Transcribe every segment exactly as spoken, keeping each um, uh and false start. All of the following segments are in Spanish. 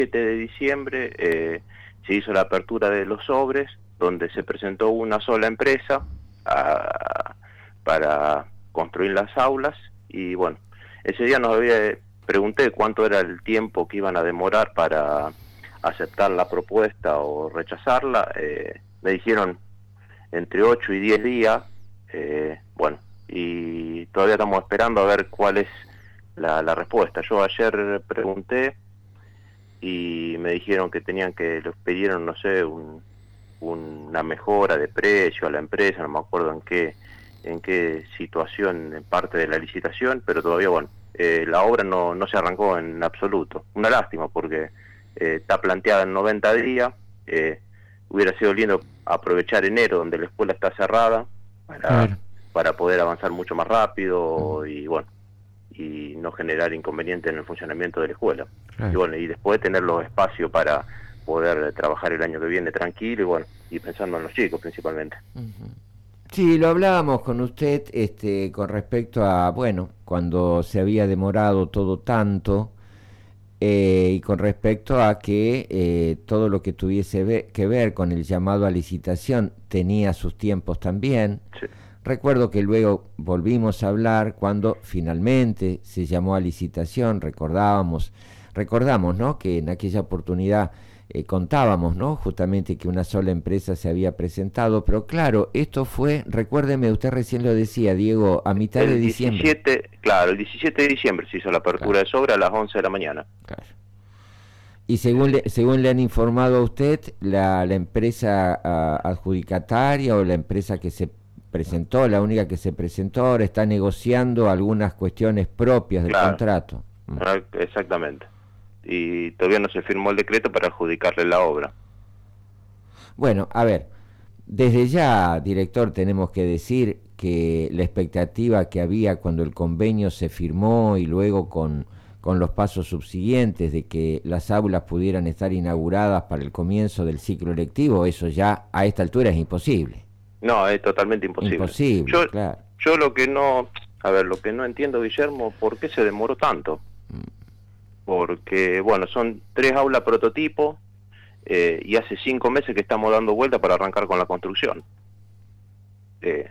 siete de diciembre eh, se hizo la apertura de los sobres, donde se presentó una sola empresa a, para construir las aulas, y bueno, ese día nos había, pregunté cuánto era el tiempo que iban a demorar para aceptar la propuesta o rechazarla. Eh, me dijeron entre ocho y diez días, eh, bueno, y todavía estamos esperando a ver cuál es la, la respuesta. Yo ayer pregunté y me dijeron que tenían que, les pidieron, no sé, un, una mejora de precio a la empresa, no me acuerdo en qué en qué situación, en parte de la licitación, pero todavía, bueno, eh, la obra no, no se arrancó en absoluto. Una lástima, porque eh, está planteada en noventa días, eh, hubiera sido lindo aprovechar enero, donde la escuela está cerrada, para, claro. para poder avanzar mucho más rápido y, bueno, y no generar inconvenientes en el funcionamiento de la escuela. Claro. Y bueno, y después tener los espacios para poder trabajar el año que viene tranquilo y, bueno, y pensando en los chicos principalmente. Uh-huh. Sí, lo hablábamos con usted este, con respecto a, bueno, cuando se había demorado todo tanto eh, y con respecto a que eh, todo lo que tuviese ve- que ver con el llamado a licitación tenía sus tiempos también. Sí. Recuerdo que luego volvimos a hablar cuando finalmente se llamó a licitación, recordábamos, recordamos, ¿no?, que en aquella oportunidad Eh, contábamos, ¿no?, justamente que una sola empresa se había presentado, pero claro, esto fue, recuérdeme, usted recién lo decía, Diego, a mitad el de diciembre. diecisiete, claro, el diecisiete de diciembre se hizo la apertura claro. de sobra a las once de la mañana. Claro. Y según le, según le han informado a usted, la, la empresa a, adjudicataria o la empresa que se presentó, la única que se presentó, ahora está negociando algunas cuestiones propias del claro. contrato. Exactamente. Y todavía no se firmó el decreto para adjudicarle la obra. Bueno, a ver, desde ya, director, tenemos que decir que la expectativa que había cuando el convenio se firmó y luego con, con los pasos subsiguientes de que las aulas pudieran estar inauguradas para el comienzo del ciclo lectivo, eso ya a esta altura es imposible. No, es totalmente imposible. Imposible, yo, claro. Yo lo que no, a ver, lo que no entiendo, Guillermo, ¿por qué se demoró tanto? Mm. Porque, bueno, son tres aulas prototipo eh, y hace cinco meses que estamos dando vuelta para arrancar con la construcción. Eh,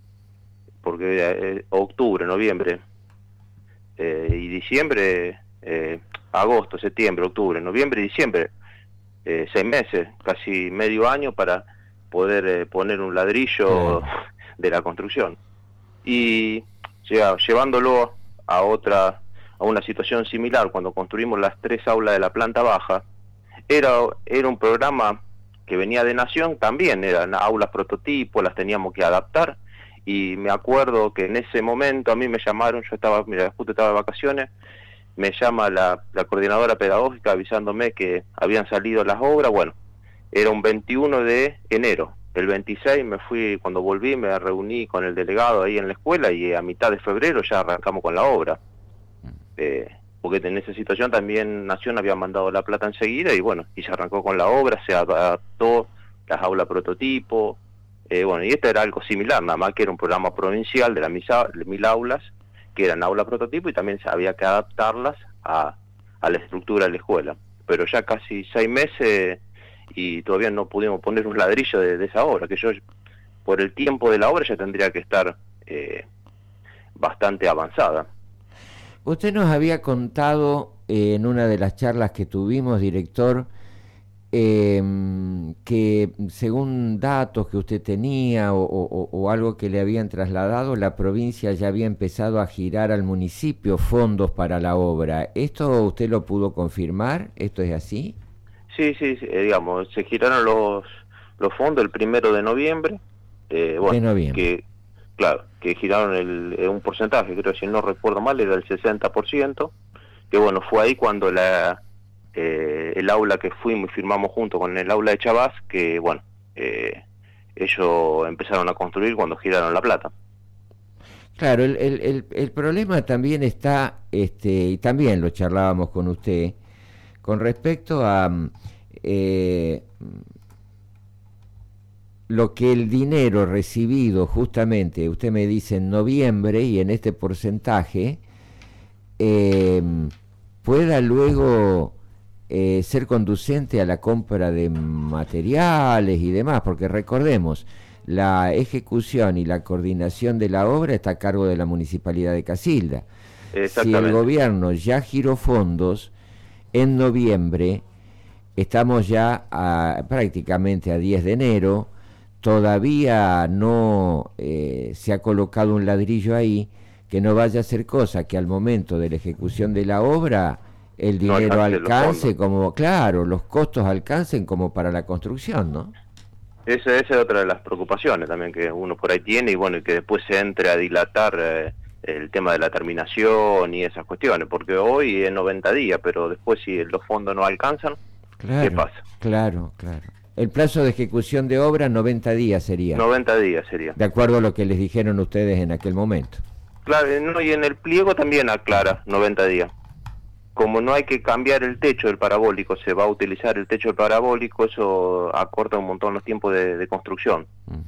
porque eh, octubre, noviembre eh, y diciembre, eh, agosto, septiembre, octubre, noviembre y diciembre, eh, seis meses, casi medio año para poder eh, poner un ladrillo de la construcción. Y ya, llevándolo a otra... a una situación similar, cuando construimos las tres aulas de la planta baja, era, era un programa que venía de Nación, también eran aulas prototipo, las teníamos que adaptar, y me acuerdo que en ese momento a mí me llamaron, yo estaba, mira, justo estaba de vacaciones, me llama la, la coordinadora pedagógica avisándome que habían salido las obras. Bueno, era un veintiuno de enero, el veintiséis me fui, cuando volví me reuní con el delegado ahí en la escuela, y a mitad de febrero ya arrancamos con la obra. Eh, porque en esa situación también Nación había mandado la plata enseguida y bueno, y se arrancó con la obra, se adaptó las aulas prototipo, eh, bueno, y esto era algo similar, nada más que era un programa provincial de las misa, mil aulas, que eran aulas prototipo y también había que adaptarlas a, a la estructura de la escuela, pero ya casi seis meses y todavía no pudimos poner un ladrillo de, de esa obra, que yo por el tiempo de la obra ya tendría que estar eh, bastante avanzada. Usted nos había contado eh, en una de las charlas que tuvimos, director, eh, que según datos que usted tenía o, o, o algo que le habían trasladado, la provincia ya había empezado a girar al municipio fondos para la obra. ¿Esto usted lo pudo confirmar? ¿Esto es así? Sí, sí, sí, eh, digamos, se giraron los, los fondos el primero de noviembre. Eh, bueno, de noviembre. Que, claro, que giraron el, eh, un porcentaje, creo, si no recuerdo mal, era el sesenta por ciento, que bueno, fue ahí cuando la eh, el aula que fuimos y firmamos junto con el aula de Chabás, que bueno, eh, ellos empezaron a construir cuando giraron la plata. Claro, el, el, el, el problema también está, este, y también lo charlábamos con usted, con respecto a eh, lo que el dinero recibido justamente, usted me dice en noviembre y en este porcentaje, eh, pueda luego eh, ser conducente a la compra de materiales y demás, porque recordemos, la ejecución y la coordinación de la obra está a cargo de la Municipalidad de Casilda. Si el gobierno ya giró fondos, en noviembre, estamos ya a, prácticamente a diez de enero, todavía no eh, se ha colocado un ladrillo ahí, que no vaya a ser cosa que al momento de la ejecución de la obra el dinero no alcance como, claro, los costos alcancen como para la construcción, ¿no? Esa, esa es otra de las preocupaciones también que uno por ahí tiene, y bueno, y que después se entre a dilatar eh, el tema de la terminación y esas cuestiones, porque hoy es noventa días, pero después si los fondos no alcanzan, claro, ¿qué pasa? Claro, claro. El plazo de ejecución de obra noventa días sería. noventa días sería. De acuerdo a lo que les dijeron ustedes en aquel momento. Claro, no, y en el pliego también aclara noventa días. Como no hay que cambiar el techo del parabólico, se va a utilizar el techo del parabólico, eso acorta un montón los tiempos de, de construcción. Uh-huh.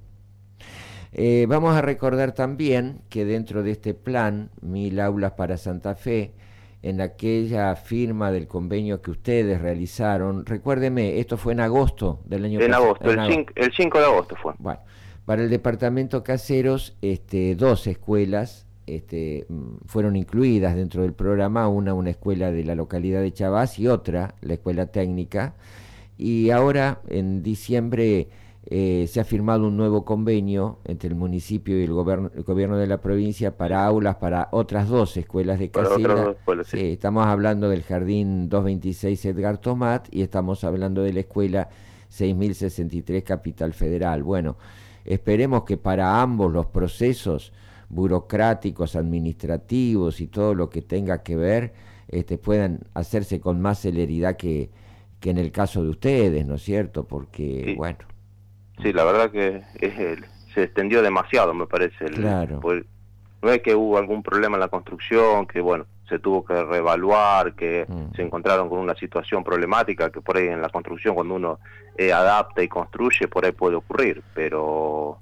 eh, vamos a recordar también que dentro de este plan, Mil Aulas para Santa Fe, en aquella firma del convenio que ustedes realizaron, recuérdeme, esto fue en agosto del año pasado. En agosto, el, cinco, el cinco de agosto fue. Bueno, para el departamento Caseros, este, dos escuelas Este, fueron incluidas dentro del programa, una una escuela de la localidad de Chavás y otra, la escuela técnica, y ahora en diciembre eh, se ha firmado un nuevo convenio entre el municipio y el gobierno, el gobierno de la provincia para aulas para otras dos escuelas de Casilda. Sí, sí. Estamos hablando del Jardín doscientos veintiséis Edgar Tomat y estamos hablando de la escuela seis mil sesenta y tres Capital Federal. Bueno, esperemos que para ambos los procesos burocráticos, administrativos y todo lo que tenga que ver, este, puedan hacerse con más celeridad que, que en el caso de ustedes, ¿no es cierto? Porque, sí. bueno... Sí, la verdad que es el, se extendió demasiado, me parece. El, claro. Pues, no es que hubo algún problema en la construcción, que bueno, se tuvo que reevaluar, que mm. se encontraron con una situación problemática, que por ahí en la construcción cuando uno eh, adapta y construye, por ahí puede ocurrir, pero...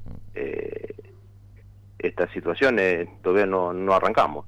Eh, estas situaciones todavía no, no arrancamos.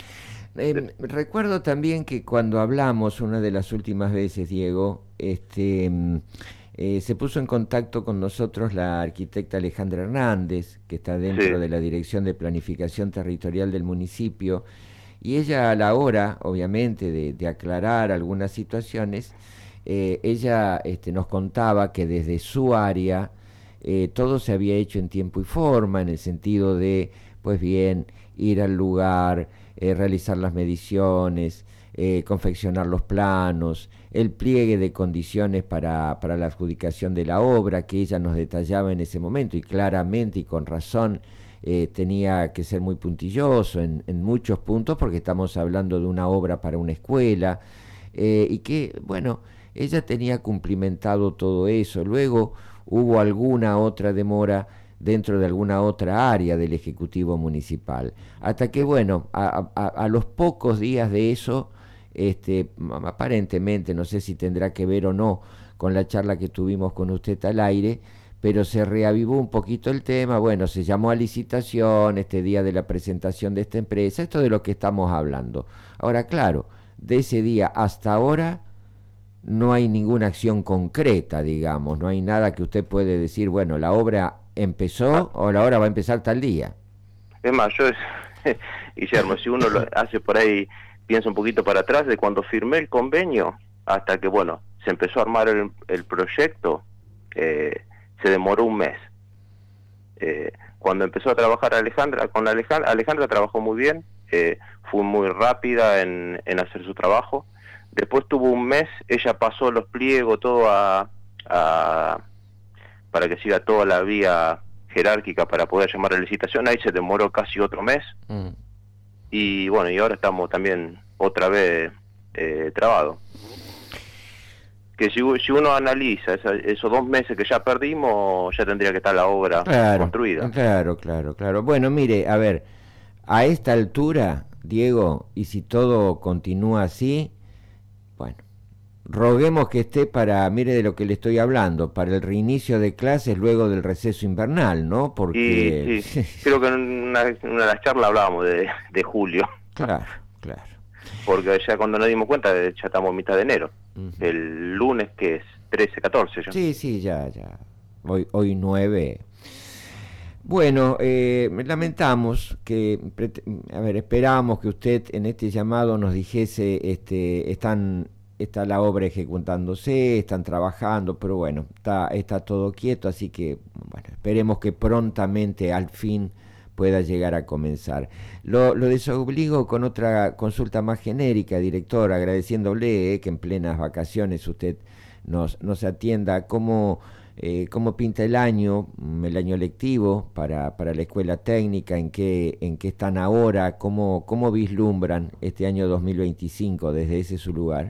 Eh, recuerdo también que cuando hablamos una de las últimas veces, Diego, este, eh, se puso en contacto con nosotros la arquitecta Alejandra Hernández, que está dentro sí. de la Dirección de Planificación Territorial del municipio, y ella a la hora, obviamente, de, de aclarar algunas situaciones, eh, ella este, nos contaba que desde su área Eh, todo se había hecho en tiempo y forma, en el sentido de, pues bien, ir al lugar, eh, realizar las mediciones, eh, confeccionar los planos, el pliegue de condiciones para, para la adjudicación de la obra, que ella nos detallaba en ese momento, y claramente y con razón eh, tenía que ser muy puntilloso en, en muchos puntos, porque estamos hablando de una obra para una escuela, eh, y que, bueno, ella tenía cumplimentado todo eso. Luego hubo alguna otra demora dentro de alguna otra área del Ejecutivo Municipal. Hasta que, bueno, a, a, a los pocos días de eso, este, aparentemente, no sé si tendrá que ver o no con la charla que tuvimos con usted al aire, pero se reavivó un poquito el tema, bueno, se llamó a licitación este día de la presentación de esta empresa, esto de lo que estamos hablando. Ahora, claro, de ese día hasta ahora no hay ninguna acción concreta, digamos, no hay nada que usted puede decir, bueno, la obra empezó ah. o la obra va a empezar tal día. Es más, yo, Guillermo, si uno lo hace por ahí, piensa un poquito para atrás, de cuando firmé el convenio hasta que, bueno, se empezó a armar el, el proyecto, eh, se demoró un mes. Eh, cuando empezó a trabajar Alejandra, con Alejandra, Alejandra trabajó muy bien, eh, fue muy rápida en, en hacer su trabajo. Después tuvo un mes, ella pasó los pliegos todo a, a para que siga toda la vía jerárquica para poder llamar a licitación. Ahí se demoró casi otro mes. Mm. Y bueno, y ahora estamos también otra vez eh, trabados. Que si, si uno analiza esa, esos dos meses que ya perdimos, ya tendría que estar la obra claro, construida. Claro, claro, claro. Bueno, mire, a ver, a esta altura, Diego, y si todo continúa así, bueno, roguemos que esté para, mire de lo que le estoy hablando, para el reinicio de clases luego del receso invernal, ¿no? Porque... Sí, sí. Creo que en una, en una de las charlas hablábamos de, de julio. Claro, claro. porque ya cuando nos dimos cuenta ya estamos en mitad de enero. Uh-huh. El lunes que es trece, catorce ya. Sí, sí, ya, ya. Hoy, hoy nueve. Bueno, eh, lamentamos que, a ver, esperábamos que usted en este llamado nos dijese, este, están, está la obra ejecutándose, están trabajando, pero bueno, está, está todo quieto, así que, bueno, esperemos que prontamente, al fin, pueda llegar a comenzar. Lo, lo desobligo con otra consulta más genérica, director, agradeciéndole eh, que en plenas vacaciones usted nos, nos atienda. ¿Cómo, eh, cómo pinta el año, el año lectivo para, para la escuela técnica? ¿En qué, en qué están ahora? ¿Cómo, cómo vislumbran este año dos mil veinticinco desde ese su lugar?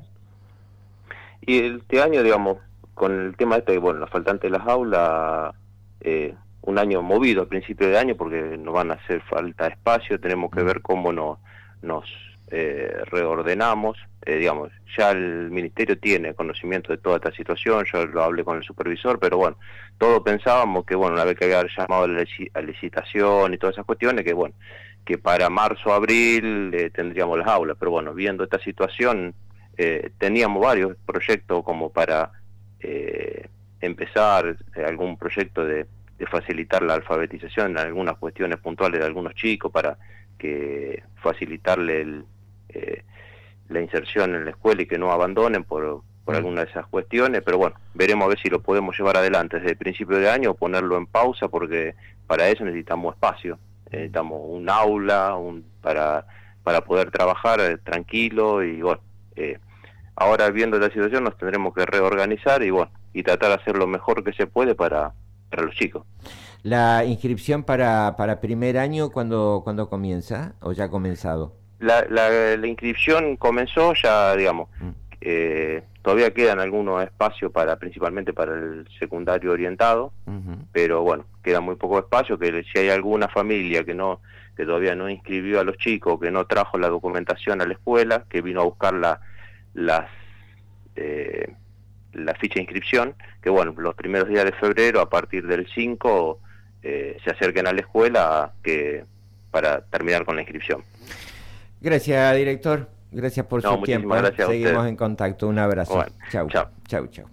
Y este año, digamos, con el tema este, bueno, los faltantes de las aulas, eh, un año movido al principio de año porque nos van a hacer falta espacio, tenemos que ver cómo nos, nos eh, reordenamos, eh, digamos, ya el ministerio tiene conocimiento de toda esta situación, yo lo hablé con el supervisor, pero bueno, todos pensábamos que, bueno, una vez que había llamado a la licitación y todas esas cuestiones, que bueno, que para marzo, abril eh, tendríamos las aulas, pero bueno, viendo esta situación, eh, teníamos varios proyectos como para eh, empezar eh, algún proyecto de de facilitar la alfabetización en algunas cuestiones puntuales de algunos chicos para que facilitarle el, eh, la inserción en la escuela y que no abandonen por, por alguna de esas cuestiones, pero bueno, veremos a ver si lo podemos llevar adelante desde el principio de año o ponerlo en pausa, porque para eso necesitamos espacio, necesitamos un aula un, para, para poder trabajar eh, tranquilo y bueno, eh, ahora viendo la situación nos tendremos que reorganizar y bueno, y tratar de hacer lo mejor que se puede para para los chicos. ¿La inscripción para, para primer año cuándo cuando comienza o ya ha comenzado? La, la, la inscripción comenzó ya, digamos, mm. eh, todavía quedan algunos espacios para, principalmente para el secundario orientado, uh-huh. pero bueno, queda muy poco espacio, que si hay alguna familia que no, que todavía no inscribió a los chicos, que no trajo la documentación a la escuela, que vino a buscar la, las eh, la ficha de inscripción, que bueno, los primeros días de febrero, a partir del cinco, eh, se acerquen a la escuela que, para terminar con la inscripción. Gracias, director. Gracias por no, su tiempo. Gracias Seguimos en contacto. Un abrazo. Bueno, chau, chau. Chau, chau.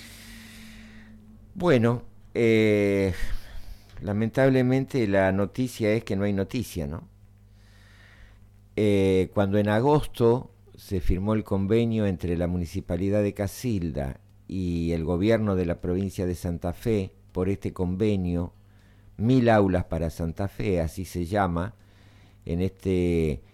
Bueno, eh, lamentablemente la noticia es que no hay noticia, ¿no? Eh, cuando en agosto se firmó el convenio entre la Municipalidad de Casilda y el gobierno de la provincia de Santa Fe por este convenio, Mil Aulas para Santa Fe, así se llama, en este